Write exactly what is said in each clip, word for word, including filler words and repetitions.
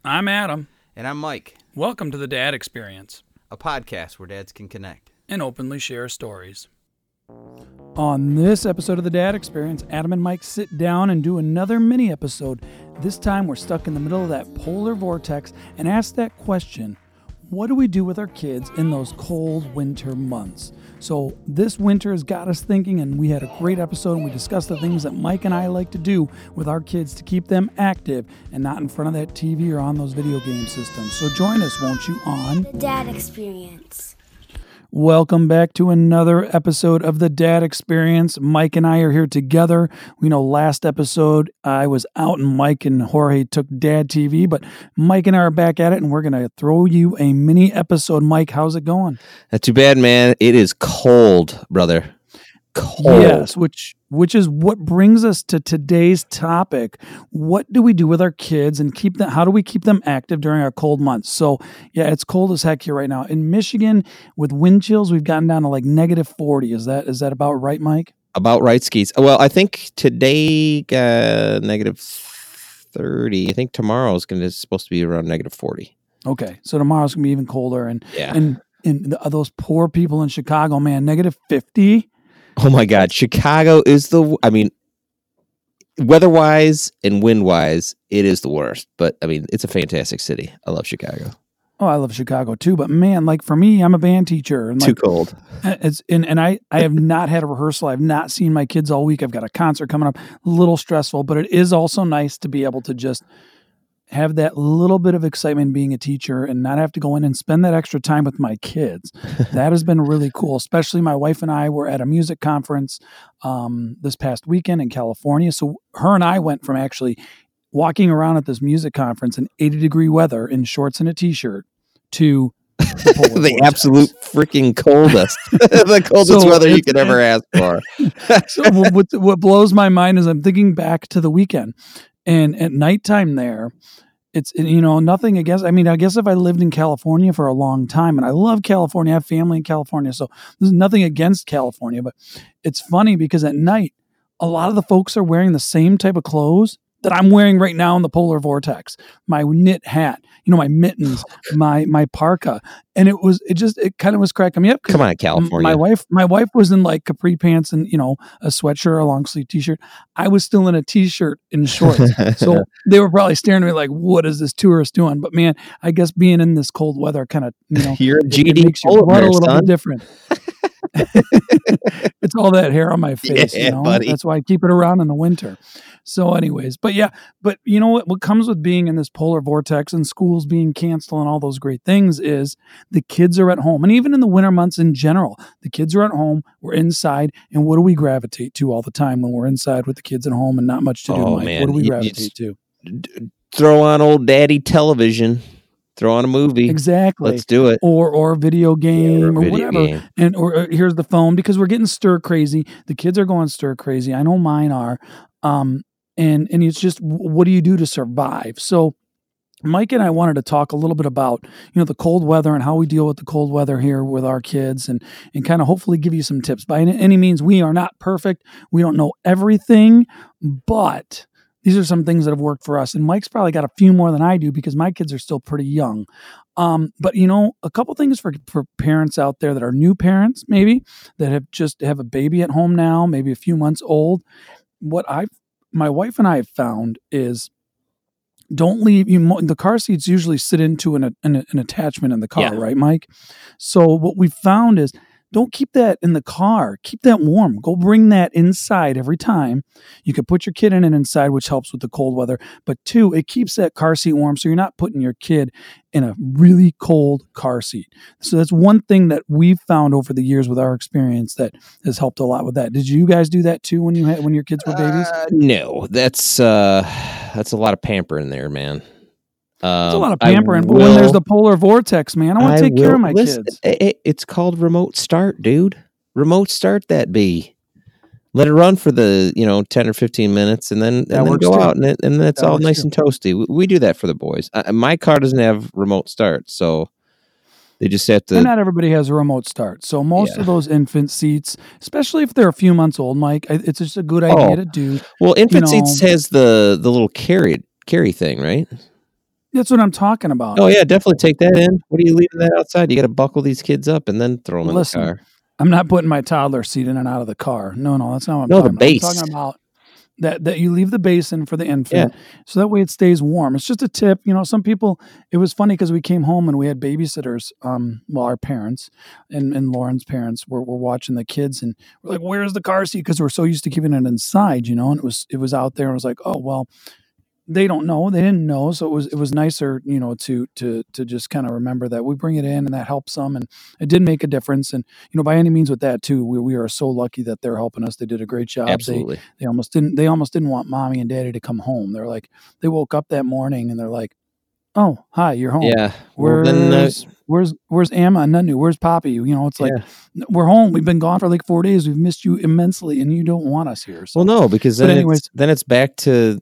I'm Adam. And I'm Mike. Welcome to the Dad Experience, a podcast where dads can connect and openly share stories. On this episode of the Dad Experience, Adam and Mike sit down and do another mini episode. This time we're stuck in the middle of that polar vortex and ask that question, what do we do with our kids in those cold winter months? So this winter has got us thinking, and we had a great episode and we discussed the things that Mike and I like to do with our kids to keep them active and not in front of that T V or on those video game systems. So join us, won't you, on The Dad Experience. Welcome back to another episode of the Dad Experience. Mike and I are here together. We know last episode I was out and Mike and Jorge took Dad T V, but Mike and I are back at it and we're going to throw you a mini episode. Mike, how's it going? Not too bad, man. It is cold, brother. Cold. Yes, which which is what brings us to today's topic. What do we do with our kids and keep them? How do we keep them active during our cold months? So, yeah, it's cold as heck here right now in Michigan. With wind chills, we've gotten down to like negative forty. Is that is that about right, Mike? About right, Skeets. Well, I think today uh, negative thirty. I think tomorrow is going to supposed to be around negative forty. Okay, so tomorrow's gonna be even colder, and yeah, and and the, those poor people in Chicago, man, negative fifty. Oh my God, Chicago is the. I mean, weather-wise and wind-wise, it is the worst. But I mean, it's a fantastic city. I love Chicago. Oh, I love Chicago too. But man, like for me, I'm a band teacher, and like, too cold. It's and, and I I have not had a rehearsal. I've not seen my kids all week. I've got a concert coming up. A little stressful, but it is also nice to be able to just have that little bit of excitement being a teacher and not have to go in and spend that extra time with my kids. That has been really cool. Especially my wife and I were at a music conference um, this past weekend in California. So her and I went from actually walking around at this music conference in eighty degree weather in shorts and a t-shirt to the, the absolute freaking coldest, the coldest so weather you could ever ask for. So what, what blows my mind is I'm thinking back to the weekend, and at nighttime there, it's, you know, nothing against, I mean, I guess if I lived in California for a long time, and I love California, I have family in California, so there's nothing against California, but it's funny because at night, a lot of the folks are wearing the same type of clothes that I'm wearing right now in the polar vortex. My knit hat, you know, my mittens, my my parka, and it was it just it kind of was cracking me up. Come on, California. My wife, my wife was in like capri pants and, you know, a sweatshirt, a long sleeve t-shirt. I was still in a t-shirt and shorts, so they were probably staring at me like, "What is this tourist doing?" But man, I guess being in this cold weather kind of, you know, you're a G D it, it makes your blood there, a little son. bit different. It's all that hair on my face, yeah, you know. buddy. That's why I keep it around in the winter. So anyways, but yeah, but you know what, what comes with being in this polar vortex and schools being canceled and all those great things is the kids are at home. And even in the winter months in general, the kids are at home, we're inside, and what do we gravitate to all the time when we're inside with the kids at home and not much to do, Oh, Mike? man. What do we You- gravitate to? D- throw on old daddy television. Throw on a movie. Exactly. Let's do it. Or or a video game Or a or, video whatever. game. And or uh, here's the phone because we're getting stir crazy. The kids are going stir crazy. I know mine are. Um and and it's just, what do you do to survive? So Mike and I wanted to talk a little bit about, you know, the cold weather and how we deal with the cold weather here with our kids, and and kind of hopefully give you some tips. By any, any means, we are not perfect. We don't know everything, but these are some things that have worked for us. And Mike's probably got a few more than I do because my kids are still pretty young. Um, but, you know, a couple things for, for parents out there that are new parents, maybe, that have just have a baby at home now, maybe a few months old. What I've, my wife and I have found is don't leave, you, the car seats usually sit into an, an, an attachment in the car, Yeah. right, Mike? So what we found is, don't keep that in the car. Keep that warm. Go bring that inside every time. You can put your kid in it inside, which helps with the cold weather. But two, it keeps that car seat warm, so you're not putting your kid in a really cold car seat. So that's one thing that we've found over the years with our experience that has helped a lot with that. Did you guys do that too when you had when your kids were babies? Uh, no, that's uh, that's a lot of pampering there, man. Um, It's a lot of I pampering, but will- when there's the polar vortex, man, I want to take care will- of my listen, kids. it- it- it's called remote start, dude. Remote start that bee. Let it run for the, you know, ten or fifteen minutes, and then and That then works go too. out, and it, and then it's That all works nice too. and toasty. We, we do that for the boys. Uh, my car doesn't have remote start, so they just have And to. not everybody has a remote start. So most Yeah. of those infant seats, especially if they're a few months old, Mike, I- it's just a good idea Oh. to do. Well, infant you know- seats has the the little carry carry thing, right? That's what I'm talking about. Oh yeah, definitely take that in. What are you leaving that outside? You got to buckle these kids up and then throw them Listen, in the car. I'm not putting my toddler seat in and out of the car. No, no, that's not what I'm No, the talking about. I'm base. talking about that that you leave the basin for the infant, Yeah. so that way it stays warm. It's just a tip. You know, some people. It was funny because we came home and we had babysitters. Um, well, our parents and and Lauren's parents were were watching the kids, and we're like, "Where's the car seat?" Because we're so used to keeping it inside, you know. And it was it was out there, and it was like, "Oh well." They don't know. They didn't know, so it was it was nicer, you know, to to to just kind of remember that we bring it in and that helps them, and it did make a difference. And you know, by any means, with that too, we we are so lucky that they're helping us. They did a great job. Absolutely. They they almost didn't they almost didn't want mommy and daddy to come home. They're like they woke up that morning and they're like, "Oh, hi, you're home. Yeah. Well, Where's then, uh, where's where's Amma and Nunu? Where's Poppy? You know, it's like yeah. we're home. We've been gone for like four days. We've missed you immensely, and you don't want us here." So, Well, no, because but then anyways, it's then it's back to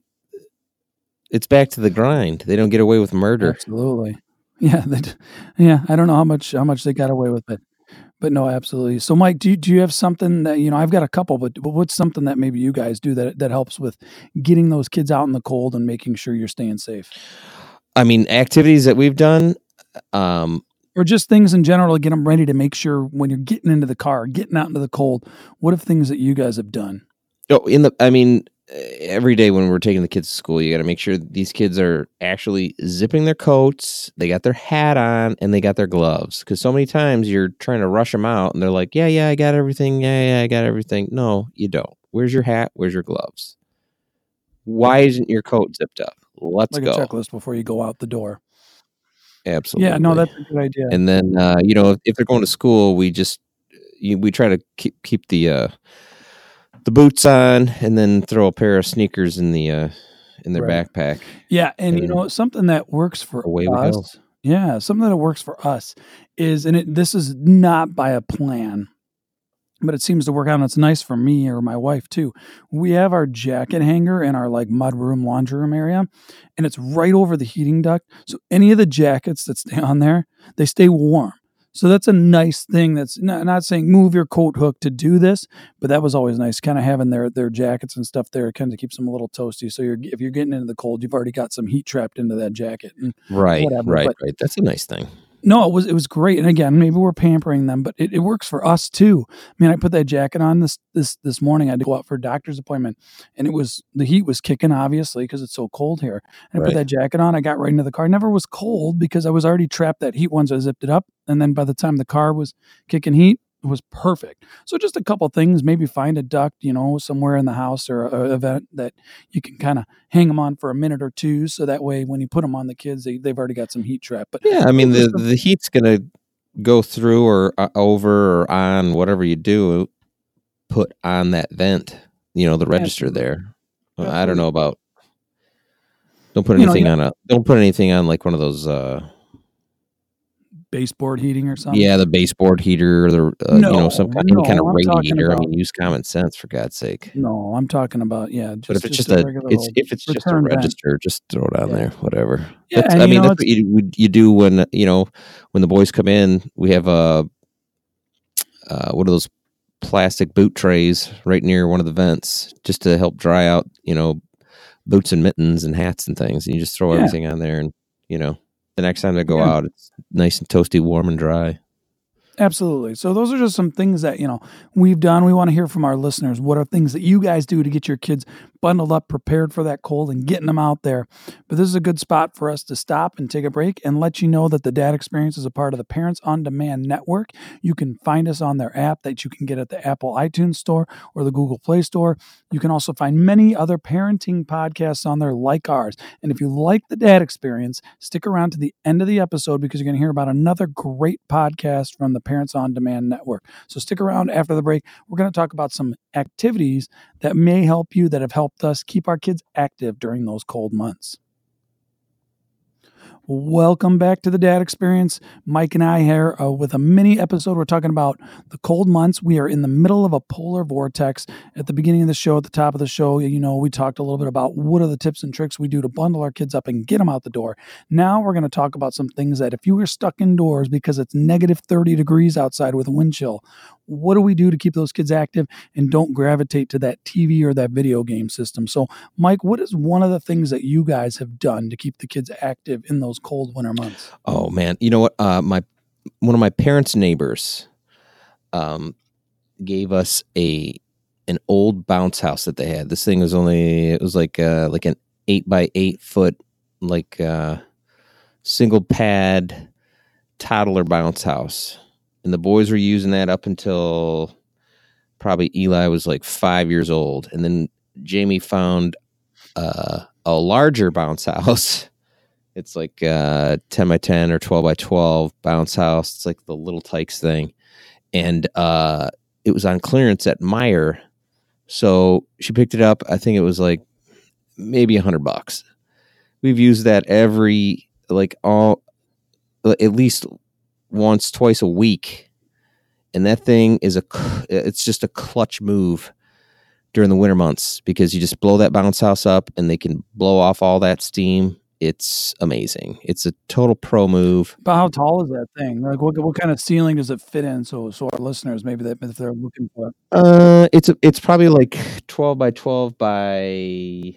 it's back to the grind. They don't get away with murder. absolutely. Yeah, that, yeah. I don't know how much how much they got away with it, but no, absolutely. So, Mike, do you, do you have something that you know? I've got a couple, but, but what's something that maybe you guys do that that helps with getting those kids out in the cold and making sure you're staying safe, I mean, activities that we've done. Um, or just things in general to get them ready to make sure when you're getting into the car, getting out into the cold. What are things that you guys have done? oh, in the, I mean, every day when we're taking the kids to school, you got to make sure these kids are actually zipping their coats, they got their hat on, and they got their gloves. Because so many times you're trying to rush them out, and they're like, "Yeah, yeah, I got everything. Yeah, yeah, I got everything." No, you don't. Where's your hat? Where's your gloves? Why isn't your coat zipped up? Let's Like go. a checklist before you go out the door. Absolutely. Yeah, no, that's a good idea. And then uh, you know, if, if they're going to school, we just you, we try to keep keep the uh, the boots on, and then throw a pair of sneakers in the uh, in their Right. backpack. Yeah, and you And know something that works for away we go. us. Yeah, something that works for us is, and it, this is not by a plan, but it seems to work out. And it's nice for me or my wife too. We have our jacket hanger in our like mudroom, laundry room area, and it's right over the heating duct. So any of the jackets that stay on there, they stay warm. So that's a nice thing. That's not, not saying move your coat hook to do this, but that was always nice, kind of having their their jackets and stuff there. It kind of keeps them a little toasty. So you're if you're getting into the cold, you've already got some heat trapped into that jacket and Right, whatever. right, But right. That's a nice thing. no, it was it was great. And again, maybe we're pampering them, but it, it works for us too. I mean, I put that jacket on this this this morning. I had to go out for a doctor's appointment, and it was the heat was kicking, obviously, because it's so cold here. And I put Right. that jacket on. I got right into the car. Never was cold because I was already trapped that heat once I zipped it up. And then by the time the car was kicking heat, it was perfect. So just a couple things. Maybe find a duct, you know, somewhere in the house or a, a event that you can kind of hang them on for a minute or two, so that way when you put them on the kids, they they've already got some heat trap. But Yeah, I mean those are the some- the heat's gonna go through or uh, over or on whatever you do. Put on that vent, you know, the register Absolutely. there. Uh, I Absolutely. don't know about. Don't put You know, anything yeah. on a. Don't put anything on like one of those. Uh, baseboard heating or something. yeah, the baseboard heater or the uh, you know some No, kind, any kind no, of I'm talking radiator. I about mean, use common sense for God's sake. no, I'm talking about yeah, But if just it's just just a a, regular it's old if it's just a return vent. register, just throw it on Yeah. there, whatever. Yeah, That's, and I you mean, know that's it's what you would you do when you know when the boys come in. We have a uh, what are those plastic boot trays right near one of the vents, just to help dry out, you know, boots and mittens and hats and things. And you just throw yeah, everything on there, and you know, the next time they go yeah. out, it's nice and toasty, warm and dry. Absolutely. So those are just some things that, you know, we've done. We want to hear from our listeners. What are things that you guys do to get your kids bundled up, prepared for that cold and getting them out there? But this is a good spot for us to stop and take a break and let you know that the Dad Experience is a part of the Parents on Demand Network. You can find us on their app that you can get at the Apple iTunes Store or the Google Play Store. You can also find many other parenting podcasts on there like ours. And if you like the Dad Experience, stick around to the end of the episode because you're going to hear about another great podcast from the Parents on Demand Network. So stick around after the break. We're going to talk about some activities that may help you, that have helped us keep our kids active during those cold months. Welcome back to the Dad Experience. Mike and I here uh, with a mini episode. We're talking about the cold months. We are in the middle of a polar vortex. At the beginning of the show, at the top of the show, you know, we talked a little bit about what are the tips and tricks we do to bundle our kids up and get them out the door. Now we're going to talk about some things that if you were stuck indoors because it's negative thirty degrees outside with wind chill, what do we do to keep those kids active and don't gravitate to that T V or that video game system? So, Mike, what is one of the things that you guys have done to keep the kids active in those cold winter months? Oh man, you know what? Uh, my one of my parents' neighbors, um, gave us a an old bounce house that they had. This thing was only it was like uh like an eight by eight foot like uh single pad toddler bounce house, and the boys were using that up until probably Eli was like five years old, and then Jamie found uh, a larger bounce house. It's like uh ten by ten or twelve by twelve bounce house. It's like the little Tykes thing, and uh it was on clearance at Meijer. So she picked it up. I think it was like maybe a hundred bucks. We've used that every, like all, at least once, twice a week. And that thing is a, it's just a clutch move during the winter months because you just blow that bounce house up and they can blow off all that steam. It's amazing. It's a total pro move. But how tall is that thing? Like, what what kind of ceiling does it fit in? So, so our listeners, maybe that if they're looking for it. Uh, it's a, it's probably like twelve by twelve by,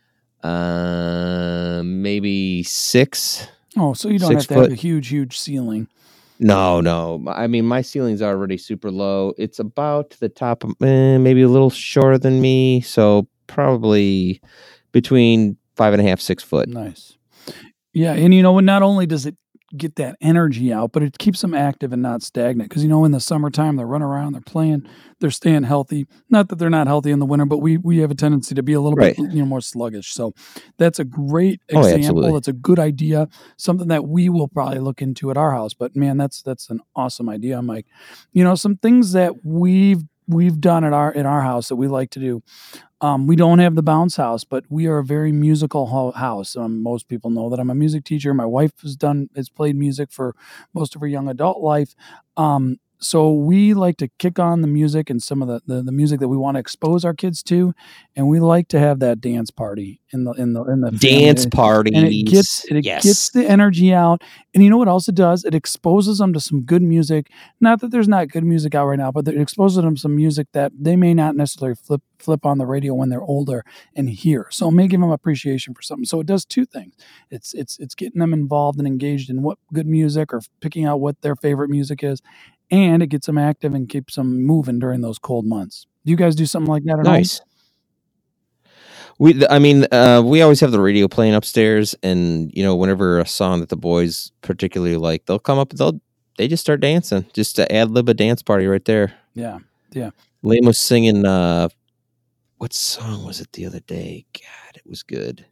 uh, maybe six. Oh, so you don't Six have to have foot. a huge, huge ceiling. No, no. I mean, my ceiling's already super low. It's about to the top, of, eh, maybe a little shorter than me. So probably between five and a half, six foot. Nice. Yeah, and you know, not only does it get that energy out, but it keeps them active and not stagnant. Because you know, in the summertime, they're running around, they're playing, they're staying healthy. Not that they're not healthy in the winter, but we we have a tendency to be a little Right. bit, you know, more sluggish. So that's a great Oh, example. absolutely. That's a good idea. Something that we will probably look into at our house. But man, that's that's an awesome idea, Mike. You know, some things that we've we've done at our in our house that we like to do. Um, we don't have the bounce house, but we are a very musical ho- house. Um, most people know that I'm a music teacher. My wife has done has played music for most of her young adult life. Um, so we like to kick on the music and some of the, the, the music that we want to expose our kids to, and we like to have that dance party in the in the in the Dance family. parties. And it gets it yes. gets the energy out. And you know what else it does? It exposes them to some good music. Not that there's not good music out right now, but it exposes them to some music that they may not necessarily flip flip on the radio when they're older and hear. So it may give them appreciation for something. So it does two things. It's it's it's getting them involved and engaged in what good music or picking out what their favorite music is. And it gets them active and keeps them moving during those cold months. Do you guys do something like that at home? Nice. We, I mean, uh, we always have the radio playing upstairs, and you know, whenever a song that the boys particularly like, they'll come up, they'll they just start dancing, just to ad lib a dance party right there. Yeah, yeah. Lane was singing, uh, what song was it the other day? God, it was good.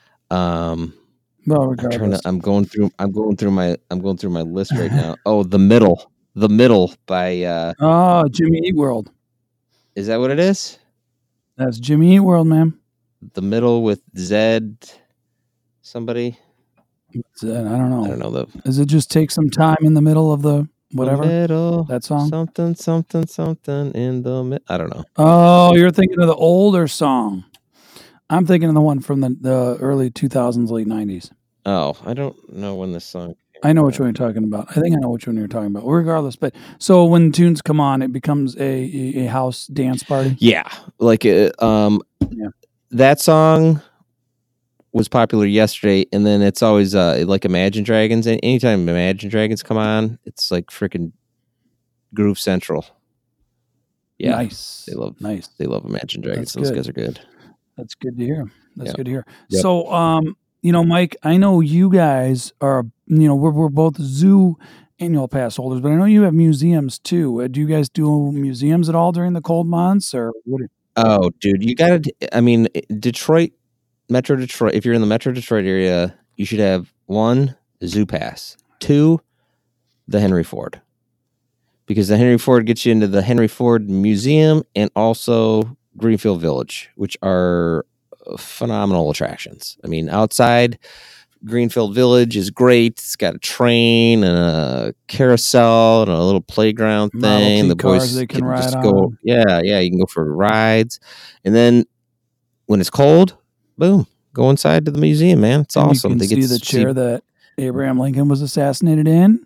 Um, Well, I'm trying regardless. to, I'm going through, I'm going through my, I'm going through my list right now. Oh, the middle, the middle by, uh, Oh, Jimmy Eat World. is that what it is? That's Jimmy Eat World, man. The middle with Zed, somebody. It's, uh, I don't know. I don't know the Does it just take some time in the middle of the whatever? The middle, that song? something, something, something in the middle. I don't know. Oh, you're thinking of the older song. I'm thinking of the one from the, the early two thousands, late nineties. Oh, I don't know when this song. I know which one you're talking about. I think I know which one you're talking about. Regardless, but so when tunes come on, it becomes a a, a house dance party. Yeah, like uh, um, Yeah. that song was popular yesterday, and then it's always uh like Imagine Dragons. And anytime Imagine Dragons come on, it's like freaking Groove Central. Yeah, Nice. they love nice. they love Imagine Dragons. That's Those good. guys are good. That's good to hear. That's Yeah. good to hear. Yep. So, um, you know, Mike, I know you guys are, you know, we're we're both zoo annual pass holders, but I know you have museums too. Uh, do you guys do museums at all during the cold months, or what? do- Oh, dude, you got to. I mean, Detroit, Metro Detroit. If you're in the Metro Detroit area, you should have one, Zoo Pass, two, the Henry Ford, because the Henry Ford gets you into the Henry Ford Museum and also Greenfield Village, which are phenomenal attractions. I mean, outside Greenfield Village is great. It's got a train and a carousel and a little playground Model thing. T The boys cars they can can ride just go. on. Yeah, yeah. You can go for rides, and then when it's cold, boom, go inside to the museum, man. It's And awesome. You They can get see the to chair that Abraham Lincoln was assassinated in.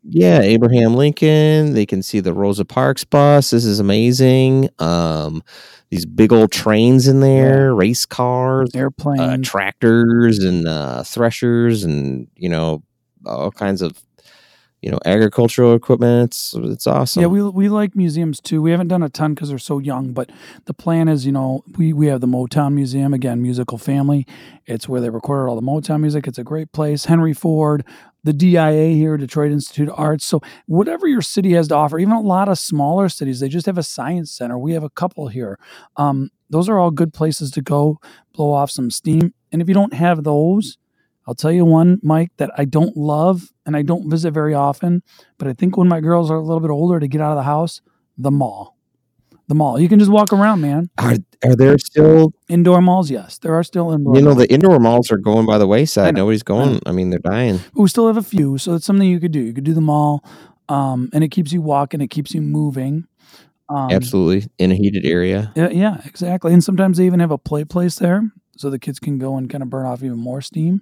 Yeah, Abraham Lincoln. They can see the Rosa Parks bus. This is amazing. Um, these big old trains in there, race cars, uh, Airplanes. tractors, and uh, threshers, and you know all kinds of you know agricultural equipment. It's, it's awesome. Yeah, we we like museums too. We haven't done a ton because they're so young, but the plan is, you know, we, we have the Motown Museum, again, musical family. It's where they recorded all the Motown music. It's a great place. Henry Ford, the D I A here, Detroit Institute of Arts. So whatever your city has to offer, even a lot of smaller cities, they just have a science center. We have a couple here. Um, those are all good places to go blow off some steam. And if you don't have those, I'll tell you one, Mike, that I don't love and I don't visit very often, but I think when my girls are a little bit older to get out of the house, the mall. The mall. You can just walk around, man. Are are there still Indoor malls, yes. There are still indoor you know malls. the indoor malls are going by the wayside. know, Nobody's I know. going. I mean, they're dying. But we still have a few, so it's something you could do. You could do the mall, um, and it keeps you walking, it keeps you moving. Um, Absolutely, in a heated area. Yeah, yeah, exactly. And sometimes they even have a play place there, so the kids can go and kind of burn off even more steam.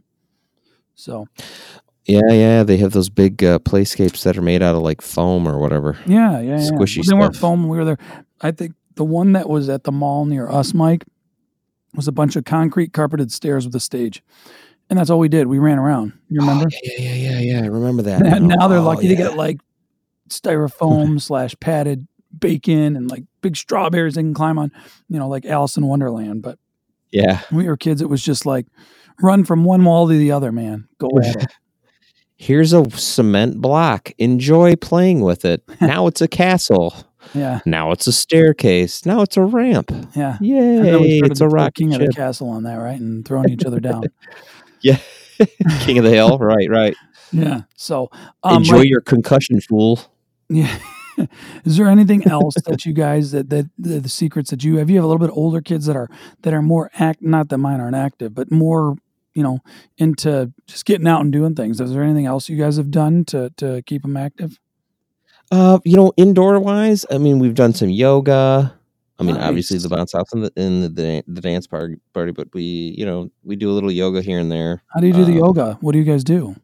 So, Yeah, yeah. They have those big uh, playscapes that are made out of like foam or whatever. yeah, yeah, yeah. Squishy Well, they weren't stuff. foam when we were there. I think the one that was at the mall near us, Mike, was a bunch of concrete carpeted stairs with a stage. And that's all we did. We ran around. You remember? Oh, yeah, yeah, yeah, yeah. I remember that. And now they're Oh, lucky to yeah. get like styrofoam slash padded bacon and like big strawberries they can climb on, you know, like Alice in Wonderland. But Yeah. when we were kids, it was just like run from one wall to the other, man. Go at it. Here's a cement block. Enjoy playing with it. Now it's a castle. Yeah. Now it's a staircase. Now it's a ramp. Yeah. Yay! And then we started It's to a throw rocket King of the ship. Castle on that, right? And throwing each other down. Yeah. King of the Hill. Right, right. Yeah. So um, Enjoy Mike, your concussion, fool. yeah. Is there anything else that you guys that that the, the secrets that you have? You have a little bit older kids that are that are more act. Not that mine aren't active, but more you know into just getting out and doing things. Is there anything else you guys have done to to keep them active? Uh, you know, indoor wise, I mean, we've done some yoga. I mean, obviously Nice. the bounce house and the in the, the the dance party, party, but we, you know, we do a little yoga here and there. How do you do the Um, yoga? What do you guys do?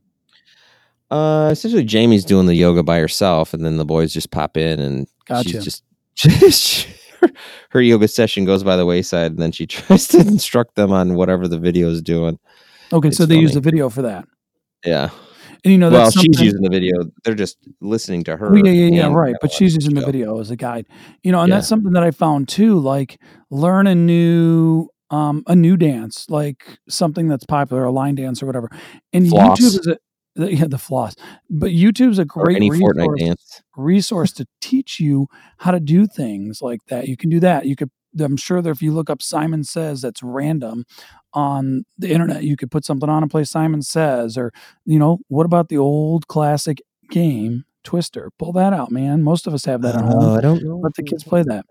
Uh, essentially, Jamie's doing the yoga by herself, and then the boys just pop in, and Gotcha. she's just, just her, her yoga session goes by the wayside, and then she tries to instruct them on whatever the video is doing. Okay, It's so they use funny. the video for that, Yeah. and you know Well, that's she's something- using the video. They're just listening to her. Oh, yeah, yeah, yeah, and right. kinda But watching she's using the show. video as a guide, you know, and Yeah. that's something that I found too. Like learn a new, um, a new dance, like something that's popular, a line dance or whatever. And Floss. YouTube is a the, yeah, the floss. But YouTube's a Or great any Fortnite resource dance. resource to teach you how to do things like that. You can do that. You could. I'm sure that if you look up Simon Says, that's random on the internet, you could put something on and play Simon Says, or you know, what about the old classic game Twister? Pull that out, man. Most of us have that at home. Oh, I don't know. Let the if kids we play have that.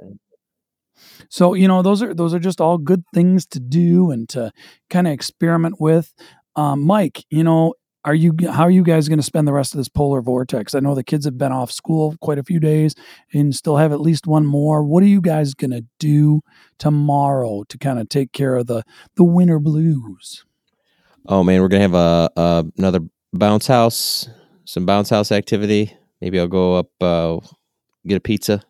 So you know, those are those are just all good things to do and to kind of experiment with. Um, Mike, you know, are you how are you guys going to spend the rest of this polar vortex? I know the kids have been off school quite a few days and still have at least one more. What are you guys going to do tomorrow to kind of take care of the the winter blues? Oh man, we're gonna have a, a another bounce house, some bounce house activity. Maybe I'll go up, uh, get a pizza.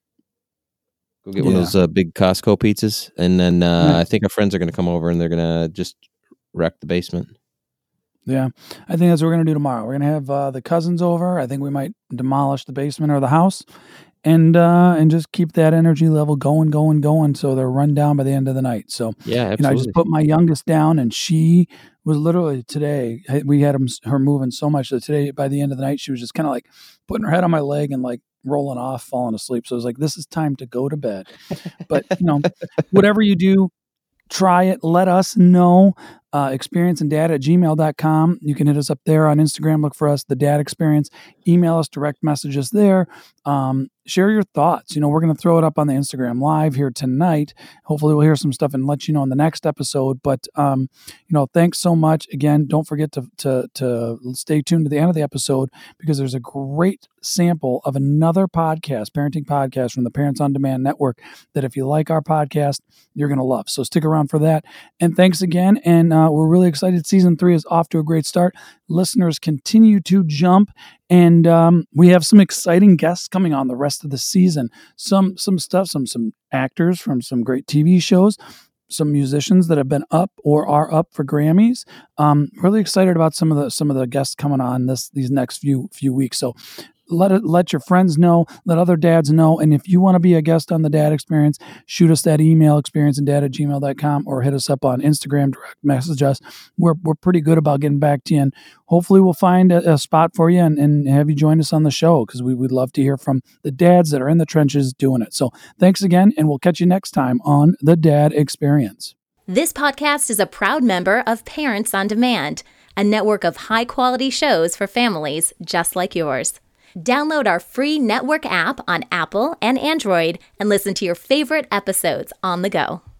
Go get one Yeah. of those uh, big Costco pizzas, and then uh, Yeah. I think our friends are gonna come over and they're gonna just wreck the basement. Yeah, I think that's what we're going to do tomorrow. We're going to have uh, the cousins over. I think we might demolish the basement or the house, and uh, and just keep that energy level going, going, going, so they're run down by the end of the night. So Yeah, you know, I just absolutely. put my youngest down, and she was literally today. I- We had 'em- her moving so much that today, by the end of the night, she was just kind of like putting her head on my leg and like rolling off, falling asleep. So I was like, "This is time to go to bed." But you know, whatever you do, try it. Let us know. Uh, experience and dad at gmail dot com. You can hit us up there on Instagram. Look for us, The Dad Experience. Email us, direct message us there. Um, share your thoughts. You know, we're going to throw it up on the Instagram live here tonight. Hopefully we'll hear some stuff and let you know in the next episode. But, um, you know, thanks so much. Again, don't forget to, to, to stay tuned to the end of the episode because there's a great sample of another podcast, parenting podcast from the Parents on Demand Network that if you like our podcast, you're going to love. So stick around for that. And thanks again. And, uh, we're really excited. Season three is off to a great start. Listeners continue to jump, and um, we have some exciting guests coming on the rest of the season. Some some stuff, some some actors from some great T V shows, some musicians that have been up or are up for Grammys. Um, really excited about some of the some of the guests coming on this these next few few weeks. So let it, let your friends know, let other dads know. And if you want to be a guest on the Dad Experience, shoot us that email, experienceanddad at gmail dot com, or hit us up on Instagram, direct message us. We're we're pretty good about getting back to you. And hopefully we'll find a, a spot for you and, and have you join us on the show, because we would love to hear from the dads that are in the trenches doing it. So thanks again, and we'll catch you next time on the Dad Experience. This podcast is a proud member of Parents on Demand, a network of high-quality shows for families just like yours. Download our free network app on Apple and Android and listen to your favorite episodes on the go.